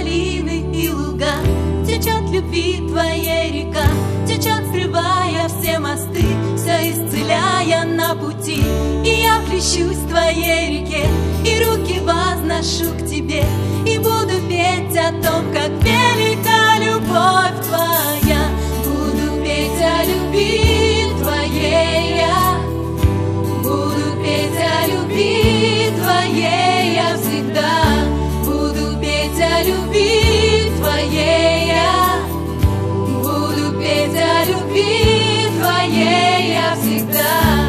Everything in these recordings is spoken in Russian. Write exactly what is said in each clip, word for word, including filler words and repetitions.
долины и луга, течет любви твоей река, течет, скрывая все мосты, все исцеляя на пути. И я плещусь в твоей реке, и руки возношу к тебе, и буду петь о том, как велика любовь твоя. Буду петь о любви твоей я, буду петь о любви твоей я всегда, буду петь о любви твоей я, буду петь о любви твоей я всегда.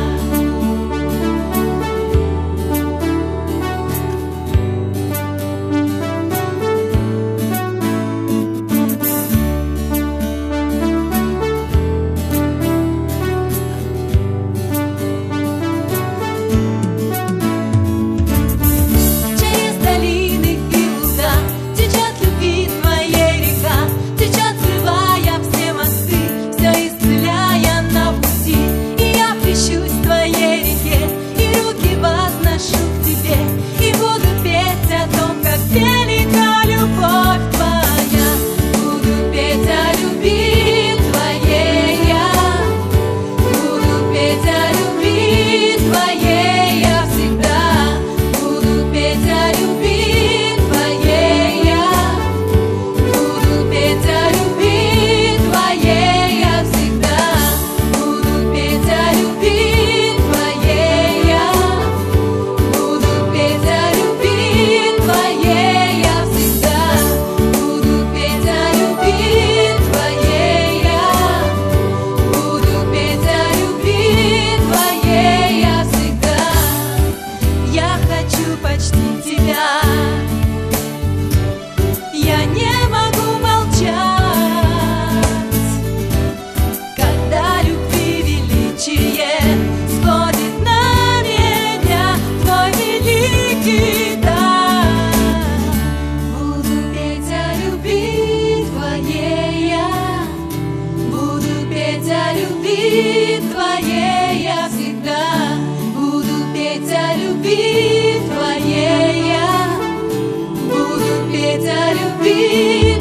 Твоей я всегда буду петь о любви твоей я, буду петь о любви.